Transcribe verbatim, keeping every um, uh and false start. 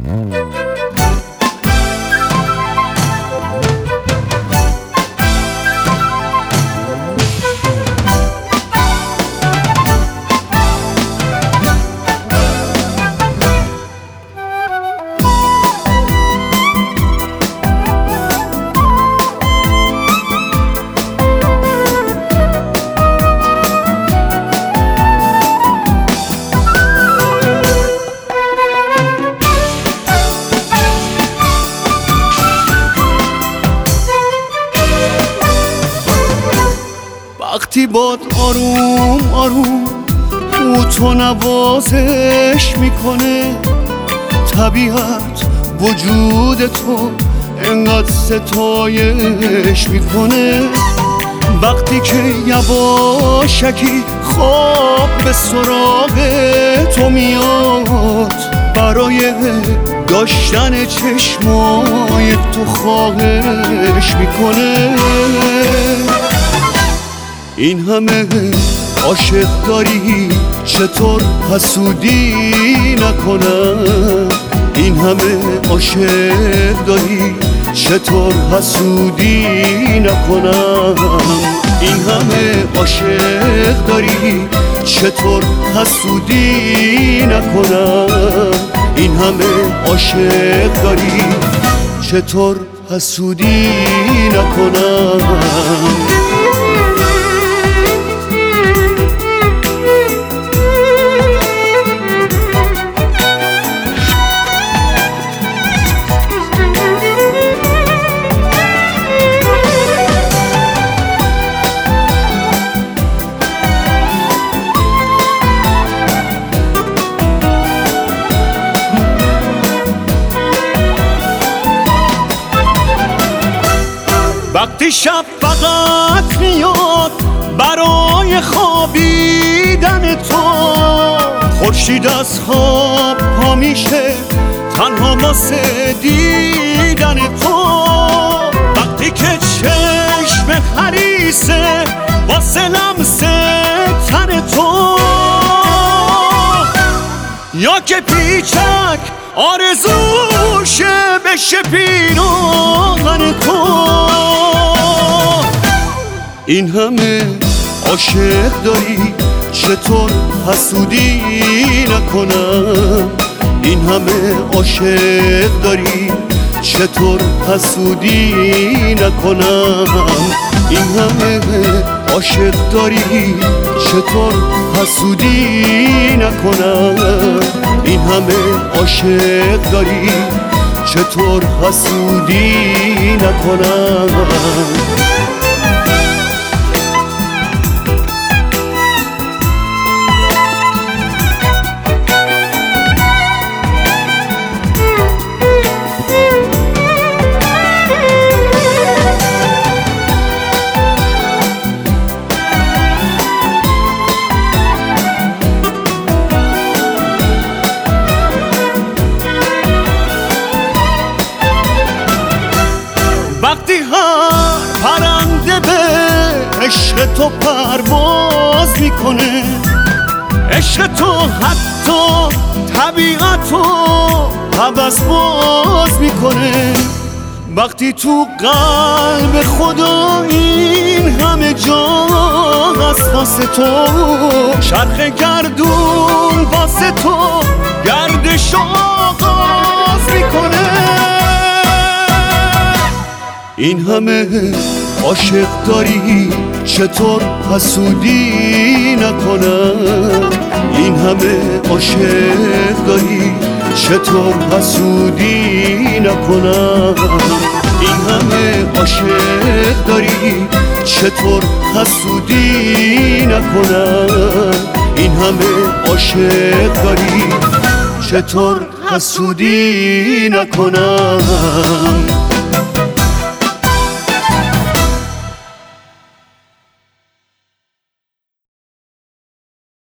وقتی باد آروم آروم او تو نوازش میکنه، طبیعت وجود تو انقدر ستایش میکنه. وقتی که یواشکی خواب به سراغ تو میاد، برای داشتن چشمای تو خواهش میکنه. این همه عاشق داری چطور حسودی نکنم؟ این همه عاشق داری چطور حسودی نکنم؟ این همه عاشق داری چطور حسودی نکنم؟ این همه عاشق داری چطور حسودی نکنم؟ وقتی شب فقط میاد برای خوابیدن تو، خورشید از خواب پا میشه تنها واسه دیدن تو. وقتی که چشم حریصه واسه لمس تن تو، یا که پیچک آرزوشه بشه پیراهن تو. این همه عاشق داری چطور حسودی نکنم؟ این همه عاشق داری چطور حسودی نکنم؟ این همه عاشق داری چطور حسودی نکنم؟ این همه عاشق داری چطور حسودی نکنم؟ وقتی هر پرنده به عشق تو پرواز میکنه، عشق تو حتی طبیعت رو هوس باز میکنه. وقتی تو قلب خدا این همه جا هست واسه تو، چرخ گردون واسه تو گردش آغاز میکنه. این همه عاشق داری چطور حسودی نکنم؟ این همه عاشق داری چطور حسودی نکنم؟ این همه عاشق داری چطور حسودی نکنم؟ این همه عاشق داری چطور حسودی نکنم؟